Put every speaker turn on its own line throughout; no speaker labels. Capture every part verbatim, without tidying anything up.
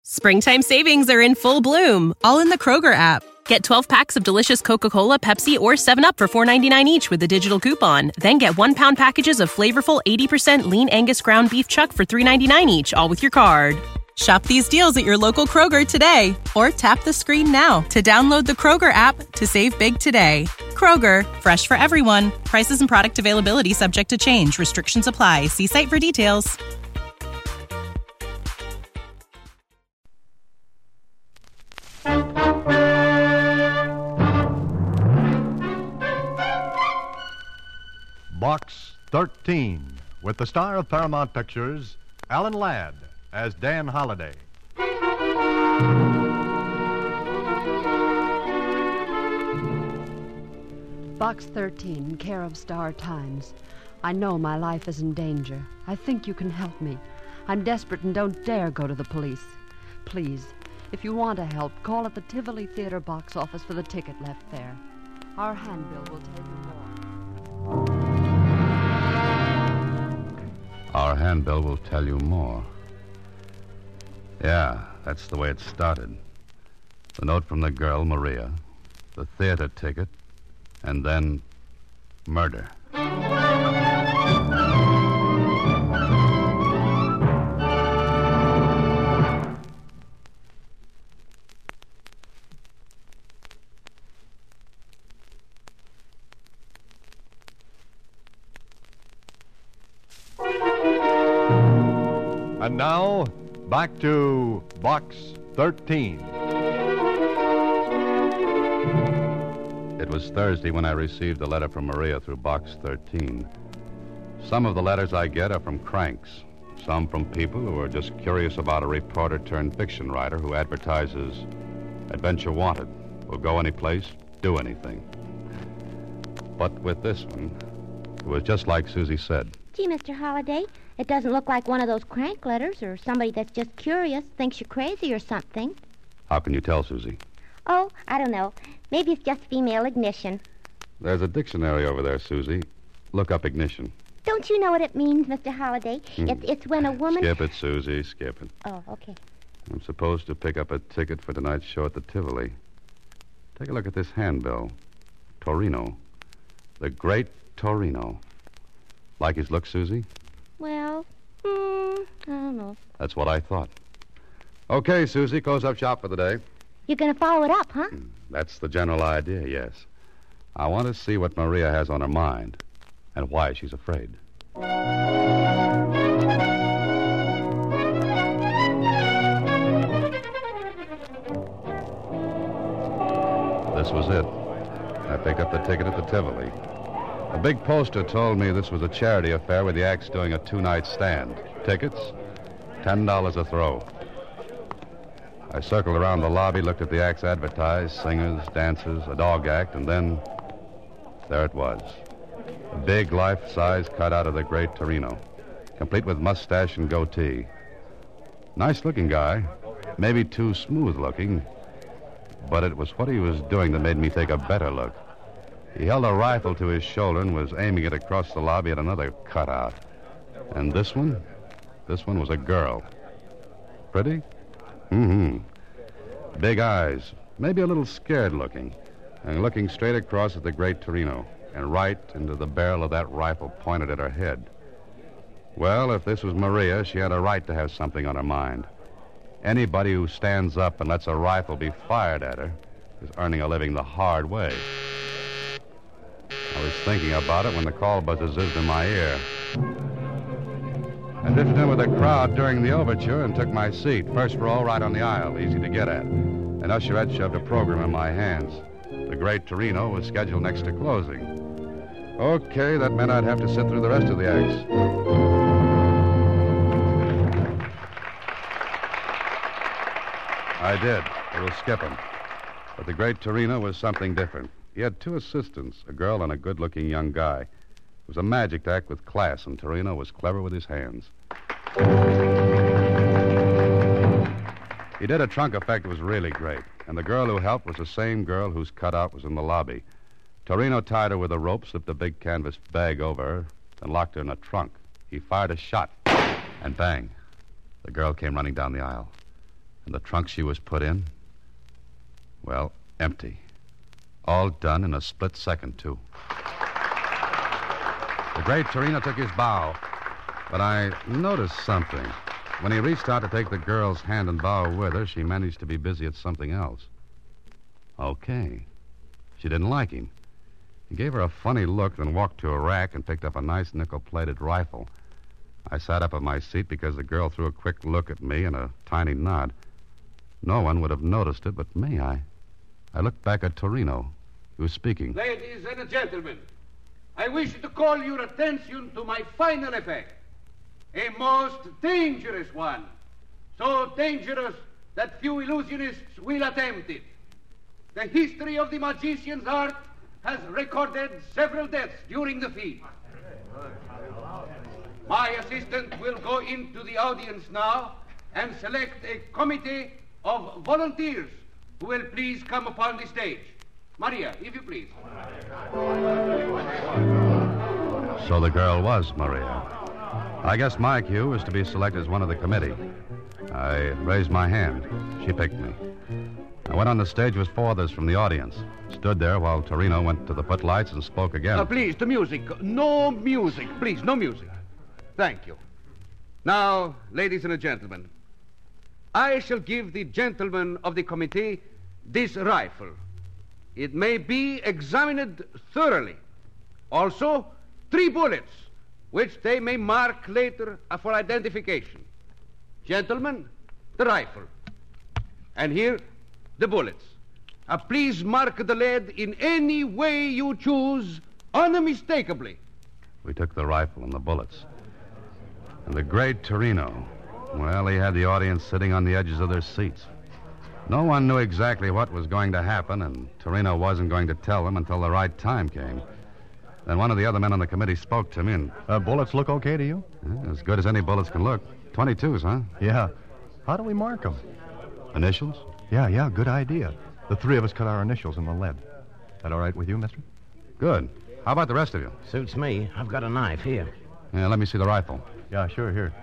Springtime savings are in full bloom, all in the Kroger app. Get twelve packs of delicious Coca-Cola, Pepsi, or seven up for four ninety-nine each with a digital coupon. Then get one-pound packages of flavorful eighty percent lean Angus ground beef chuck for three ninety-nine each, all with your card. Shop these deals at your local Kroger today, or tap the screen now to download the Kroger app to save big today. Kroger, fresh for everyone. Prices and product availability subject to change. Restrictions apply. See site for details.
Box thirteen, with the star of Paramount Pictures, Alan Ladd, as Dan Holliday.
Box thirteen, care of Star Times. I know my life is in danger. I think you can help me. I'm desperate and don't dare go to the police. Please, if you want to help, call at the Tivoli Theater box office for the ticket left there. Our handbill will tell you more.
Our handbill will tell you more. Yeah, that's the way it started. The note from the girl, Maria, the theater ticket, and then murder.
And now, back to Box thirteen.
It was Thursday when I received a letter from Maria through Box thirteen. Some of the letters I get are from cranks. Some from people who are just curious about a reporter turned fiction writer who advertises adventure wanted, will go any place, do anything. But with this one, it was just like Susie said.
Gee, Mister Holliday, it doesn't look like one of those crank letters or somebody that's just curious, thinks you're crazy or something.
How can you tell, Susie?
Oh, I don't know. Maybe it's just female ignition.
There's a dictionary over there, Susie. Look up ignition.
Don't you know what it means, Mister Holliday?
Hmm.
It's, it's when a woman...
Skip it, Susie, skip it.
Oh, okay.
I'm supposed to pick up a ticket for tonight's show at the Tivoli. Take a look at this handbill. Torino. The Great Torino. Like his look, Susie?
Well, hmm, I don't know.
That's what I thought. Okay, Susie, close up shop for the day.
You're going to follow it up, huh?
Hmm, That's the general idea, yes. I want to see what Maria has on her mind and why she's afraid. This was it. I picked up the ticket at the Tivoli. A big poster told me this was a charity affair where the act's doing a two-night stand. Tickets, ten dollars a throw. I circled around the lobby, looked at the acts advertised, singers, dancers, a dog act, and then there it was. A big life-size cutout of the Great Torino, complete with mustache and goatee. Nice-looking guy, maybe too smooth-looking, but it was what he was doing that made me take a better look. He held a rifle to his shoulder and was aiming it across the lobby at another cutout. And this one? This one was a girl. Pretty? Mm-hmm. Big eyes, maybe a little scared-looking, and looking straight across at the Great Torino, and right into the barrel of that rifle pointed at her head. Well, if this was Maria, she had a right to have something on her mind. Anybody who stands up and lets a rifle be fired at her is earning a living the hard way. I was thinking about it when the call buzzer zizzed in my ear. I drifted in with the crowd during the overture and took my seat, first row right on the aisle, easy to get at. An usherette shoved a program in my hands. The Great Torino was scheduled next to closing. Okay, that meant I'd have to sit through the rest of the acts. I did. A little skipping. But the Great Torino was something different. He had two assistants, a girl and a good-looking young guy. It was a magic act with class, and Torino was clever with his hands. He did a trunk effect that was really great, and the girl who helped was the same girl whose cutout was in the lobby. Torino tied her with a rope, slipped a big canvas bag over her, then locked her in a trunk. He fired a shot, and bang, the girl came running down the aisle. And the trunk she was put in? Well, empty. All done in a split second, too. The great Torino took his bow, but I noticed something. When he reached out to take the girl's hand and bow with her, she managed to be busy at something else. Okay. She didn't like him. He gave her a funny look, then walked to a rack and picked up a nice nickel-plated rifle. I sat up in my seat because the girl threw a quick look at me and a tiny nod. No one would have noticed it but me. I, I looked back at Torino. He was speaking.
Ladies and gentlemen, I wish to call your attention to my final effect. A most dangerous one. So dangerous that few illusionists will attempt it. The history of the magician's art has recorded several deaths during the feat. My assistant will go into the audience now and select a committee of volunteers who will please come upon the stage. Maria, if you please.
So the girl was Maria. I guess my cue was to be selected as one of the committee. I raised my hand. She picked me. I went on the stage with four others from the audience. Stood there while Torino went to the footlights and spoke again.
Uh, please, to music. No music. Please, no music. Thank you. Now, ladies and gentlemen, I shall give the gentlemen of the committee this rifle. It may be examined thoroughly. Also, three bullets, which they may mark later for identification. Gentlemen, the rifle. And here, the bullets. Uh, please mark the lead in any way you choose, unmistakably.
We took the rifle and the bullets. And the great Torino, well, he had the audience sitting on the edges of their seats. No one knew exactly what was going to happen, and Torino wasn't going to tell them until the right time came. Then one of the other men on the committee spoke to me and...
Uh, bullets look okay to you?
Yeah, as good as any bullets can look. twenty-twos, huh?
Yeah. How do we mark them?
Initials?
Yeah, yeah, good idea. The three of us cut our initials in the lead. That all right with you, mister?
Good. How about the rest of you?
Suits me. I've got a knife here.
Yeah, let me see the rifle.
Yeah, sure, here.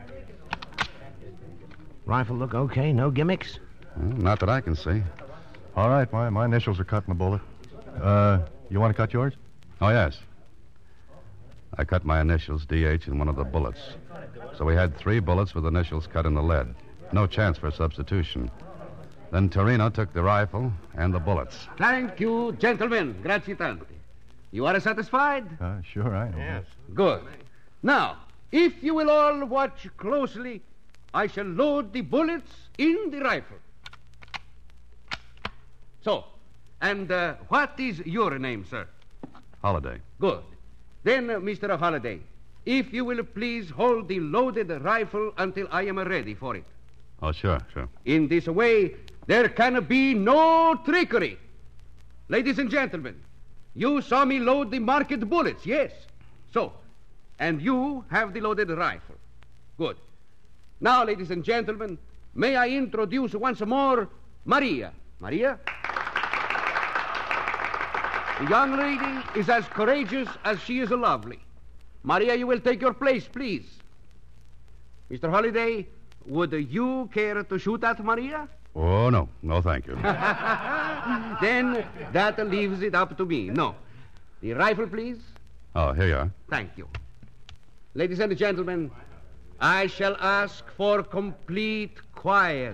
Rifle look okay? No gimmicks?
Well, not that I can see.
All right, my, my initials are cut in the bullet. Uh, you want to cut yours?
Oh, yes. I cut my initials, D H, in one of the bullets. So we had three bullets with initials cut in the lead. No chance for substitution. Then Torino took the rifle and the bullets.
Thank you, gentlemen. Grazie tanto. You are satisfied?
Uh, sure, I am.
Yes.
Good. Now, if you will all watch closely, I shall load the bullets in the rifle. So, and uh, what is your name, sir?
Holiday.
Good. Then, uh, Mister Holiday, if you will please hold the loaded rifle until I am ready for it.
Oh, sure, sure.
In this way, there can be no trickery. Ladies and gentlemen, you saw me load the marked bullets, yes? So, and you have the loaded rifle. Good. Now, ladies and gentlemen, may I introduce once more Maria. Maria? The young lady is as courageous as she is lovely. Maria, you will take your place, please. Mister Holiday, would you care to shoot at Maria?
Oh, no. No, thank you.
Then that leaves it up to me. No. The rifle, please.
Oh, here you are.
Thank you. Ladies and gentlemen, I shall ask for complete quiet.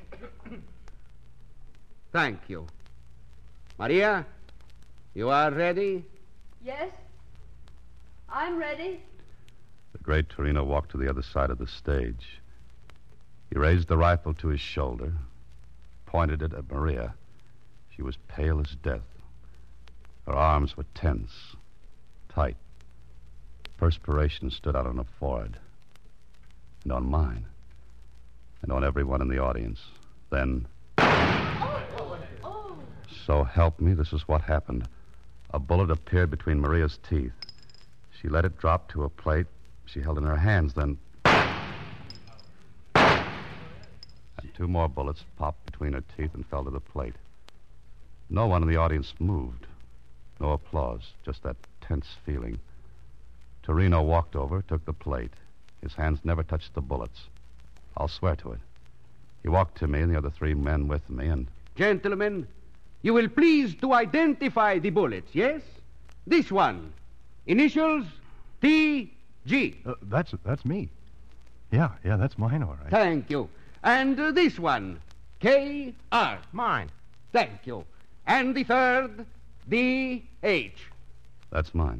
Thank you. Maria, you are ready?
Yes, I'm ready.
The great Torino walked to the other side of the stage. He raised the rifle to his shoulder, pointed it at Maria. She was pale as death. Her arms were tense, tight. Perspiration stood out on her forehead, and on mine, and on everyone in the audience. Then,
Oh, oh.
so help me, this is what happened. A bullet appeared between Maria's teeth. She let it drop to a plate she held in her hands, then... And two more bullets popped between her teeth and fell to the plate. No one in the audience moved. No applause, just that tense feeling. Torino walked over, took the plate. His hands never touched the bullets. I'll swear to it. He walked to me and the other three men with me, and...
Gentlemen, you will please to identify the bullets, yes? This one. Initials T G.
Uh, that's that's me. Yeah, yeah, that's mine, all right.
Thank you. And uh, this one. K R.
Mine.
Thank you. And the third, D H.
That's mine.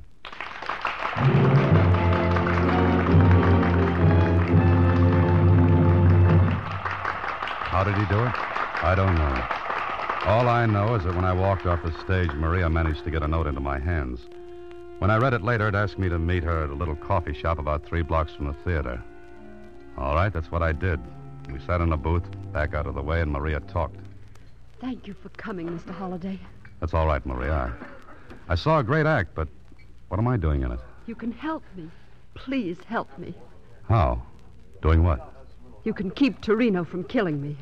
How did he do it? I don't know. All I know is that when I walked off the stage, Maria managed to get a note into my hands. When I read it later, it asked me to meet her at a little coffee shop about three blocks from the theater. All right, that's what I did. We sat in a booth, back out of the way, and Maria talked.
Thank you for coming, Mister Holliday.
That's all right, Maria. I, I saw a great act, but what am I doing in it?
You can help me. Please help me.
How? Doing what?
You can keep Torino from killing me.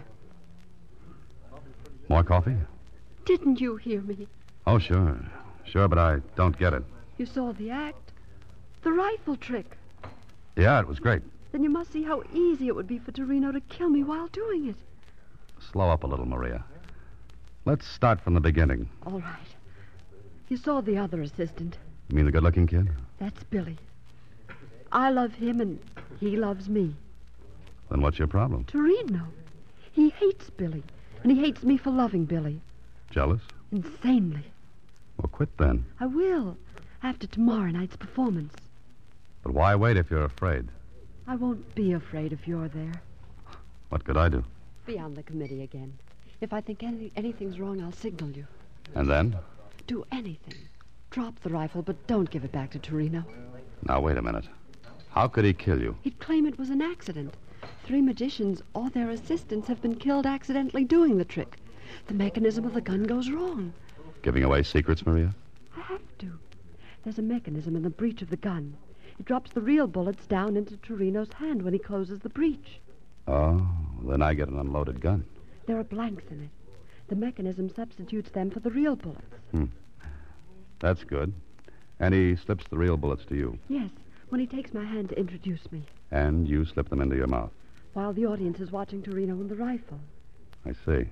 More coffee?
Didn't you hear me?
Oh, sure. Sure, but I don't get it.
You saw the act? The rifle trick.
Yeah, it was great.
Then you must see how easy it would be for Torino to kill me while doing it.
Slow up a little, Maria. Let's start from the beginning.
All right. You saw the other assistant.
You mean the good-looking kid?
That's Billy. I love him and he loves me.
Then what's your problem?
Torino. He hates Billy, and he hates me for loving Billy.
Jealous?
Insanely.
Well, quit then.
I will, after tomorrow night's performance.
But why wait if you're afraid?
I won't be afraid if you're there.
What could I do?
Be on the committee again. If I think any, anything's wrong, I'll signal you.
And then?
Do anything. Drop the rifle, but don't give it back to Torino.
Now, wait a minute. How could he kill you?
He'd claim it was an accident. Three magicians or their assistants have been killed accidentally doing the trick. The mechanism of the gun goes wrong.
Giving away secrets, Maria?
I have to. There's a mechanism in the breech of the gun. It drops the real bullets down into Torino's hand when he closes the breech.
Oh, then I get an unloaded gun.
There are blanks in it. The mechanism substitutes them for the real bullets.
Hmm. That's good. And he slips the real bullets to you.
Yes, when he takes my hand to introduce me.
And you slip them into your mouth.
While the audience is watching Torino and the rifle.
I see.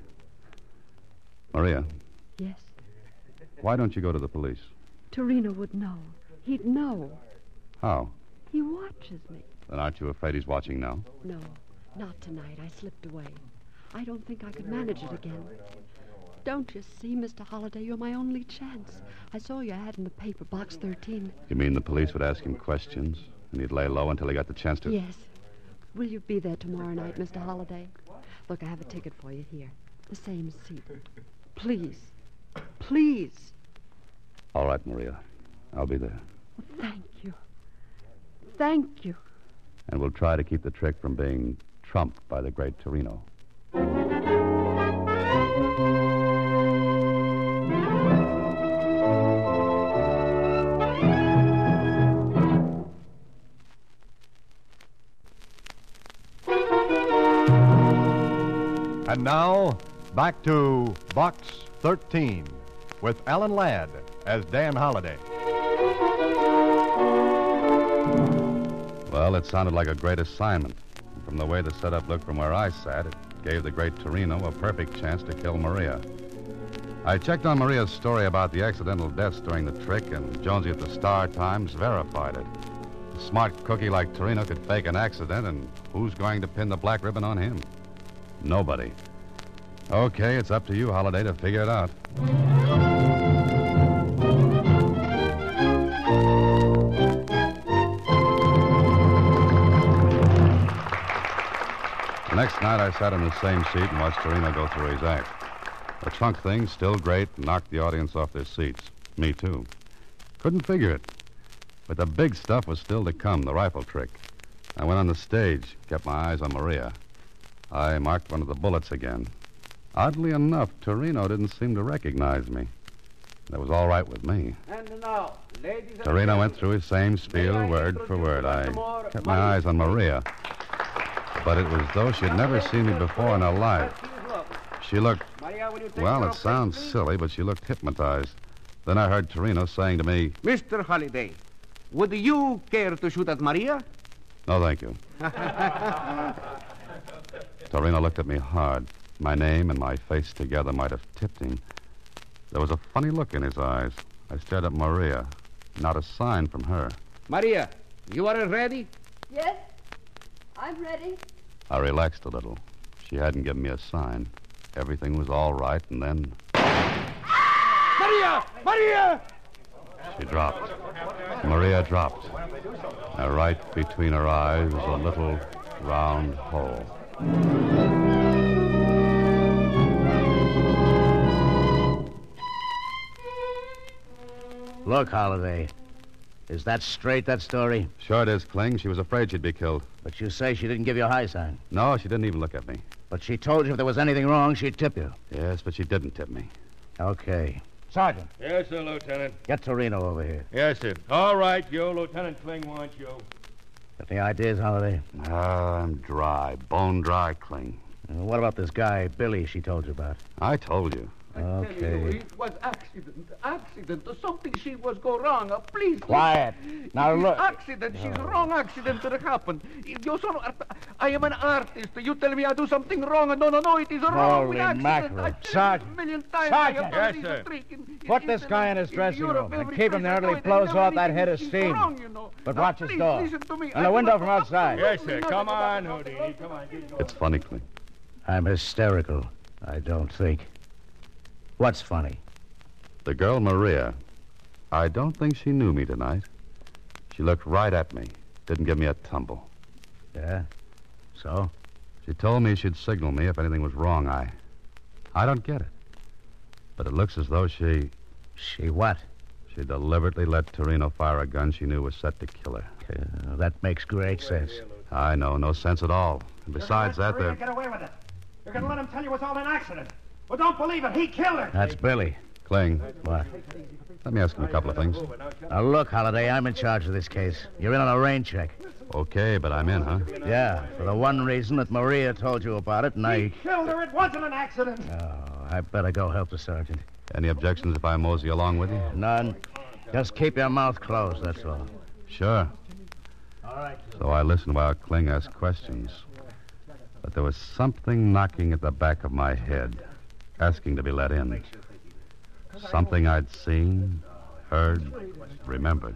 Maria,
Yes.
why don't you go to the police?
Torino would know. He'd know.
How?
He watches me.
Then aren't you afraid he's watching now?
No, not tonight. I slipped away. I don't think I could manage it again. Don't you see, Mister Holliday, you're my only chance. I saw your ad in the paper, box thirteen.
You mean the police would ask him questions, and he'd lay low until he got the chance to...
Yes. Will you be there tomorrow night, Mister Holliday? Look, I have a ticket for you here. The same seat. Please. Please.
All right, Maria. I'll be there.
Well, thank you. Thank you.
And we'll try to keep the trick from being trumped by the great Torino.
And now, back to Box thirteen with Alan Ladd as Dan Holliday.
Well, it sounded like a great assignment. From the way the setup looked from where I sat, it gave the great Torino a perfect chance to kill Maria. I checked on Maria's story about the accidental deaths during the trick, and Jonesy at the Star Times verified it. A smart cookie like Torino could fake an accident, and who's going to pin the black ribbon on him? Nobody. Okay, it's up to you, Holliday, to figure it out. The next night, I sat in the same seat and watched Torino go through his act. The trunk thing, still great, knocked the audience off their seats. Me, too. Couldn't figure it. But the big stuff was still to come, the rifle trick. I went on the stage, kept my eyes on Maria. I marked one of the bullets again. Oddly enough, Torino didn't seem to recognize me. That was all right with me.
And now, ladies and
Torino went through his same spiel, word for word. I kept my eyes on Maria. But it was though she'd never seen me before in her life. She looked, well, it sounds silly, but she looked hypnotized. Then I heard Torino saying to me,
Mister Holliday, would you care to shoot at Maria?
no, thank you. Torino looked at me hard. My name and my face together might have tipped him. There was a funny look in his eyes. I stared at Maria. Not a sign from her.
Maria, you are ready?
Yes, I'm ready.
I relaxed a little. She hadn't given me a sign. Everything was all right, and then...
Maria! Maria!
She dropped. Maria dropped. And right between her eyes was a little round hole.
Look, Holiday. Is that straight, that story?
Sure it is, Kling. She was afraid she'd be killed.
But you say she didn't give you a high sign.
No, she didn't even look at me.
But she told you if there was anything wrong, she'd tip you.
Yes, but she didn't tip me.
Okay. Sergeant,
Yes, sir, Lieutenant.
get Torino over here.
Yes, sir. All right, Joe. Lieutenant Kling wants you.
Got any ideas, Holiday?
Ah, I'm dry. Bone dry, Kling.
Uh, what about this guy, Billy, she told you about?
I told you.
Okay.
It was accident. Accident. Something she was go wrong. Uh, please.
Quiet. Now look.
Accident. She's wrong accident that happened. You son of- I am an artist. You tell me I do something wrong. No, no, no. It is wrong.
Holy
accident.
mackerel.
I tell you
Sergeant.
a million times.
Sergeant.
I have done
Yes,
this
sir.
trick in-
Put
in
this guy in his
Italy,
dressing
Europe,
room and
every
keep him
place
there
I
till
go
he
in,
blows
and
off that
everything
head of
she's
steam.
wrong, you know.
But
Now,
watch his
please
door.
listen to me.
And
I
the window
will
from
not-
outside.
Yes, sir. Come on, Houdini. Come on, get going.
It's funny, Kling.
I'm hysterical, I don't think. What's funny?
The girl, Maria, I don't think she knew me tonight. She looked right at me. Didn't give me a tumble.
Yeah? So?
She told me she'd signal me if anything was wrong. I... I don't get it. But it looks as though she...
She what?
She deliberately let Torino fire a gun she knew was set to kill her.
Uh, that makes great sense.
I know, no sense at all. And besides that,
You're
there...
get away with it. You're going to let him tell you it's all an accident. Well, don't believe it. He killed her.
That's Billy.
Kling,
What?
let me ask him a couple of things.
Now, look, Holiday, I'm in charge of this case. You're in on a rain check.
Okay, but I'm in, huh?
Yeah, for the one reason that Maria told you about it, and
He
I...
killed her. It wasn't an accident.
Oh, I better go help the sergeant.
Any objections if I mosey along with you?
None. Just keep your mouth closed, that's all.
Sure.
All right.
So I listened while Kling asked questions. But there was something knocking at the back of my head, asking to be let in. Something I'd seen, heard, remembered.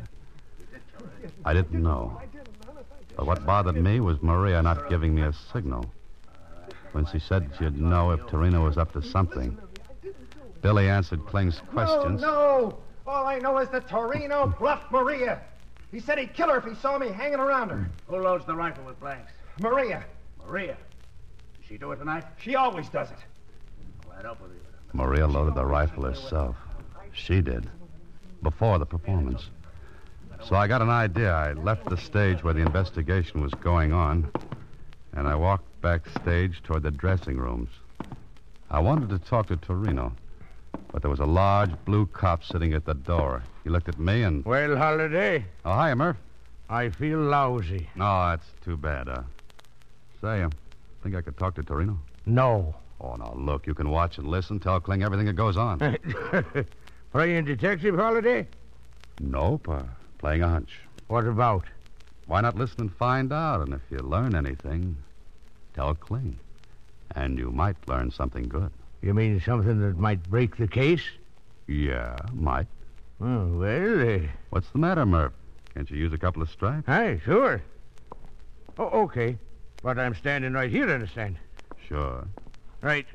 I didn't know. But what bothered me was Maria not giving me a signal. When she said she'd know if Torino was up to something. Billy answered Kling's questions.
No, no. All I know is that Torino bluffed Maria. He said he'd kill her if he saw me hanging around her.
Who loads the rifle with blanks?
Maria.
Maria. Did she do it tonight?
She always does it.
Well, I don't believe it.
Maria loaded the rifle herself. She did. Before the performance. So I got an idea. I left the stage where the investigation was going on, and I walked backstage toward the dressing rooms. I wanted to talk to Torino, but there was a large blue cop sitting at the door. He looked at me and...
Well, Holiday,
Oh, hi, Murph.
I feel lousy.
No, that's too bad. Uh, say, I think I could talk to Torino?
No.
Oh, now, look, you can watch and listen, tell Kling everything that goes on.
Playing detective, Holiday?
Nope, uh, playing a hunch.
What about?
Why not listen and find out? And if you learn anything, tell Kling. And you might learn something good.
You mean something that might break the case?
Yeah, might.
Oh, well, uh...
What's the matter, Murph? Can't you use a couple of stripes?
Hi, sure. Oh, okay. But I'm standing right here, understand?
Sure.
Right.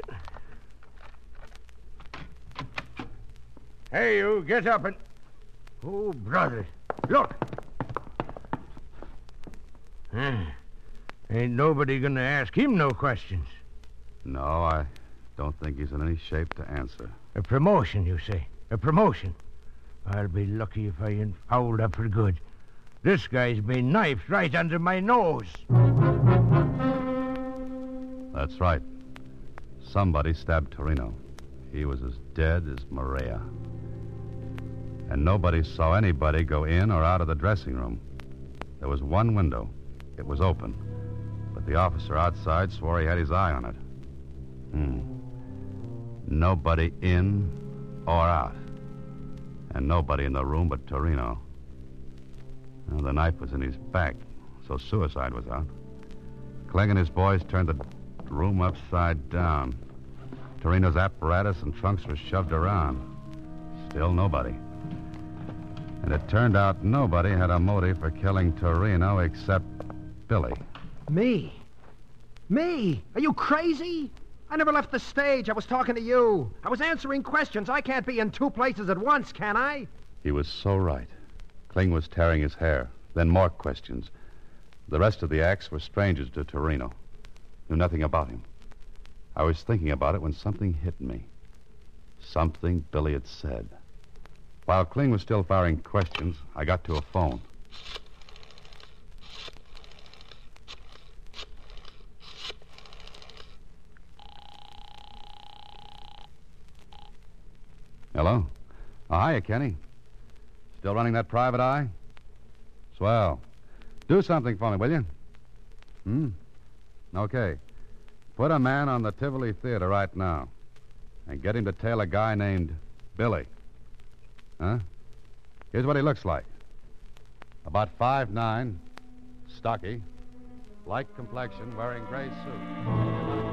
Hey, you, get up and... Oh, brother. Look. Huh. Ain't nobody gonna ask him no questions.
No, I don't think he's in any shape to answer.
A promotion, you say? A promotion? I'll be lucky if I ain't fouled up for good. This guy's been knifed right under my nose.
That's right. Somebody stabbed Torino. He was as dead as Maria. And nobody saw anybody go in or out of the dressing room. There was one window. It was open. But the officer outside swore he had his eye on it. Hmm. Nobody in or out. And nobody in the room but Torino. Well, the knife was in his back, so suicide was out. Kling and his boys turned the room upside down. Torino's apparatus and trunks were shoved around. Still nobody. And it turned out nobody had a motive for killing Torino except Billy.
Me? Me? Are you crazy? I never left the stage. I was talking to you. I was answering questions. I can't be in two places at once, can I?
He was so right. Kling was tearing his hair. Then more questions. The rest of the acts were strangers to Torino. Knew nothing about him. I was thinking about it when something hit me. Something Billy had said. While Kling was still firing questions, I got to a phone. Hello? Oh, hiya, Kenny. Still running that private eye? Swell. Do something for me, will you? Hmm? Okay. Put a man on the Tivoli Theater right now and get him to tail a guy named Billy. Huh? Here's what he looks like. About five nine, stocky, light complexion, wearing gray suit.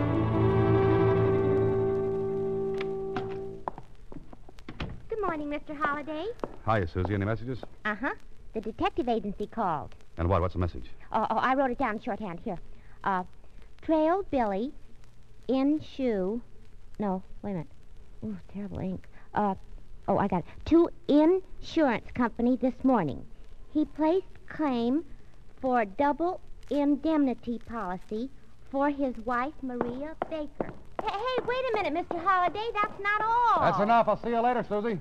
Good morning, Mister Holliday.
Hiya, Susie. Any messages?
Uh-huh. The detective agency called.
And what? What's the message?
Oh, oh, I wrote it down in shorthand. Here. Uh, trailed Billy in shoe. No, wait a minute. Ooh, terrible ink. Uh, oh, I got it. To insurance company this morning. He placed claim for double indemnity policy for his wife, Maria Baker. Hey, hey, wait a minute, Mister Holliday. That's not all.
That's enough. I'll see you later, Susie.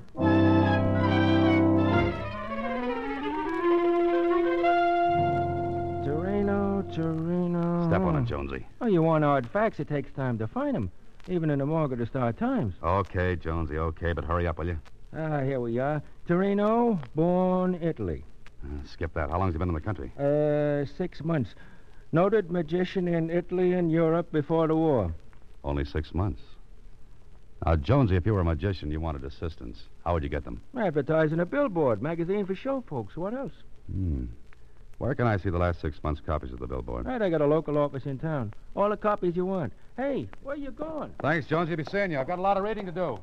Torino, Torino.
Step on it, Jonesy.
Oh, you want hard facts, it takes time to find them. Even in the morgue of the Star-Times.
Okay, Jonesy, okay, but hurry up, will you?
Ah, here we are. Torino, born Italy.
Uh, skip that. How long has he been in the country?
Uh, six months. Noted magician in Italy and Europe before the war.
Only six months. Now, Jonesy, if you were a magician, you wanted assistants. How would you get them?
Advertising a billboard, magazine for show folks. What else?
Hmm. Where can I see the last six months' copies of the billboard?
Right, I got a local office in town. All the copies you want. Hey, where you going?
Thanks, Jonesy. Be seeing you. I've got a lot of reading to do.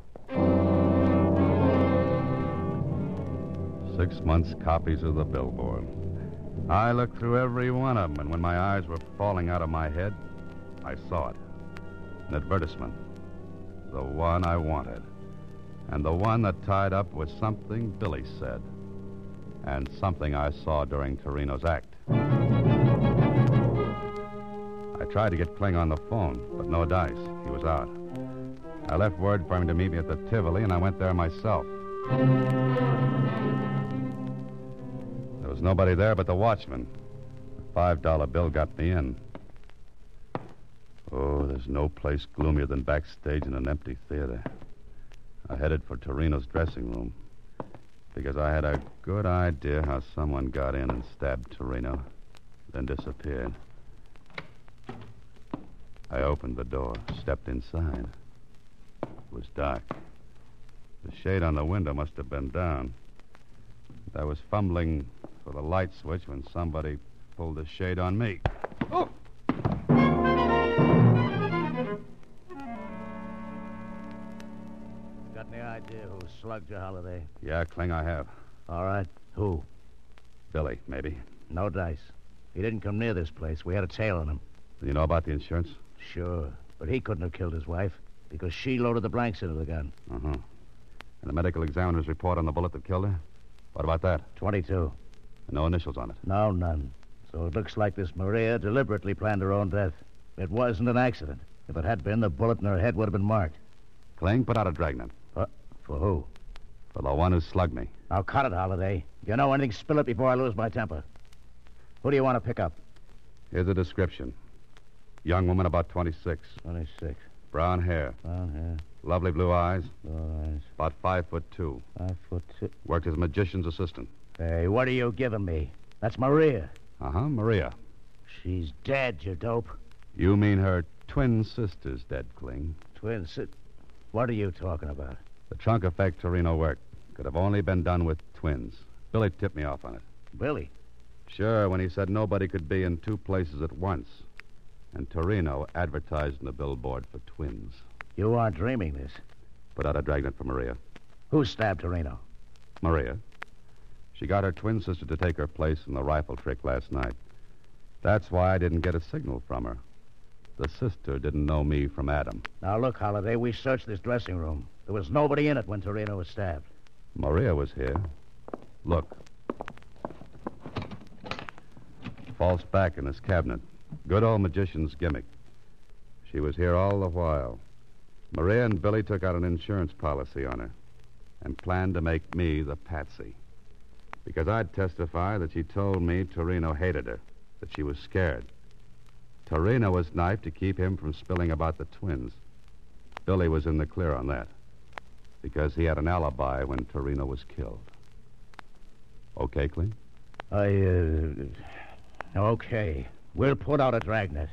Six months' copies of the billboard. I looked through every one of them, and when my eyes were falling out of my head, I saw it. An advertisement. The one I wanted. And the one that tied up with something Billy said. And something I saw during Torino's act. I tried to get Kling on the phone, but no dice. He was out. I left word for him to meet me at the Tivoli, and I went there myself. There was nobody there but the watchman. The five dollar bill got me in. Oh, there's no place gloomier than backstage in an empty theater. I headed for Torino's dressing room because I had a good idea how someone got in and stabbed Torino, then disappeared. I opened the door, stepped inside. It was dark. The shade on the window must have been down. I was fumbling for the light switch when somebody pulled the shade on me. Oh!
Got any idea who slugged you, Holiday?
Yeah, Kling, I have.
All right. Who?
Billy, maybe.
No dice. He didn't come near this place. We had a tail on him.
Do you know about the insurance?
Sure. But he couldn't have killed his wife because she loaded the blanks into the gun.
Uh-huh. And the medical examiner's report on the bullet that killed her? What about that?
twenty-two.
And no initials on it?
No, none. So it looks like this Maria deliberately planned her own death. It wasn't an accident. If it had been, the bullet in her head would have been marked.
Kling, put out a dragnet.
Uh, for who?
For the one who slugged me.
Now, cut it, Holiday. If you know anything, spill it before I lose my temper. Who do you want to pick up?
Here's a description. Young woman, about twenty-six.
twenty-six.
Brown hair.
Brown hair.
Lovely blue eyes.
Blue eyes.
About five foot two.
Five foot two.
Worked as a magician's assistant.
Hey, what are you giving me? That's Maria.
Uh-huh, Maria.
She's dead, you dope.
You mean her twin sister's dead, Kling.
Twin si- What are you talking about?
The trunk effect Torino worked could have only been done with twins. Billy tipped me off on it.
Billy?
Sure, when he said nobody could be in two places at once. and Torino advertised in the billboard for twins.
You aren't dreaming this.
Put out a dragnet for Maria.
Who stabbed Torino?
Maria. She got her twin sister to take her place in the rifle trick last night. That's why I didn't get a signal from her. The sister didn't know me from Adam.
Now, look, Holliday, we searched this dressing room. There was nobody in it when Torino was stabbed.
Maria was here. Look. False back in this cabinet. Good old magician's gimmick. She was here all the while. Maria and Billy took out an insurance policy on her and planned to make me the patsy. Because I'd testify that she told me Torino hated her, that she was scared. Torino was knifed to keep him from spilling about the twins. Billy was in the clear on that, because he had an alibi when Torino was killed. Okay, Clint?
I, uh... Okay. We'll put out a dragnet.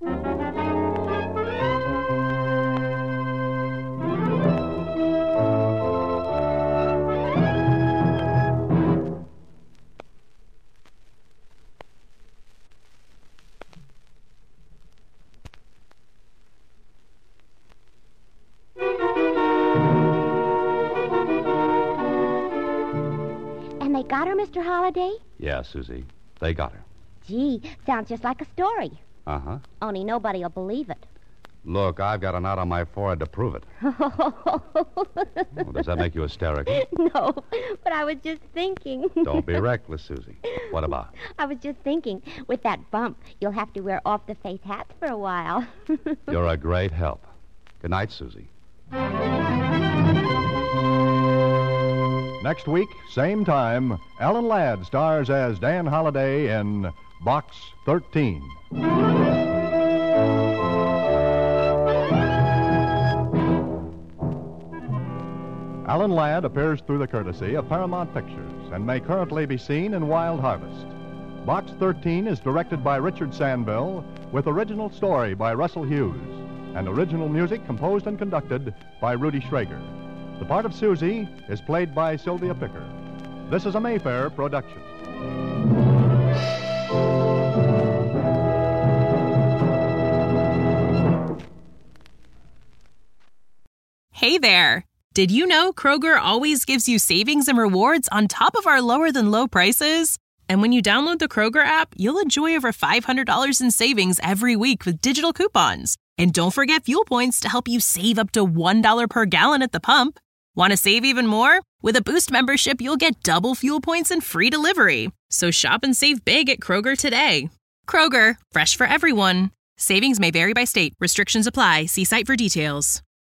And they got her, Mister Holliday?
Yeah, Susie. They got her.
Gee, sounds just like a story.
Uh-huh.
Only nobody will believe it.
Look, I've got a knot on my forehead to prove it. Well, does that make you hysterical?
No, but I was just thinking.
Don't be reckless, Susie. What about?
I was just thinking, with that bump, you'll have to wear off-the-face hats for a while.
You're a great help. Good night, Susie.
Next week, same time, Alan Ladd stars as Dan Holliday in Box thirteen. Alan Ladd appears through the courtesy of Paramount Pictures and may currently be seen in Wild Harvest. Box thirteen is directed by Richard Sandville with original story by Russell Hughes and original music composed and conducted by Rudy Schrager. The part of Susie is played by Sylvia Picker. This is a Mayfair production.
Hey there! Did you know Kroger always gives you savings and rewards on top of our lower-than-low prices? And when you download the Kroger app, you'll enjoy over five hundred dollars in savings every week with digital coupons. And don't forget fuel points to help you save up to one dollar per gallon at the pump. Want to save even more? With a Boost membership, you'll get double fuel points and free delivery. So shop and save big at Kroger today. Kroger, fresh for everyone. Savings may vary by state. Restrictions apply. See site for details.